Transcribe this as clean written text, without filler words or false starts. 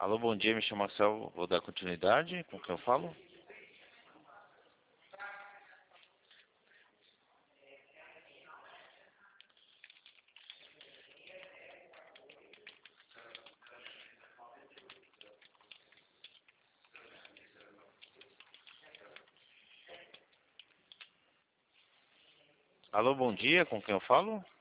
Alô, bom dia, me chamo Marcel, vou dar continuidade com quem eu falo. Alô, bom dia, com quem eu falo?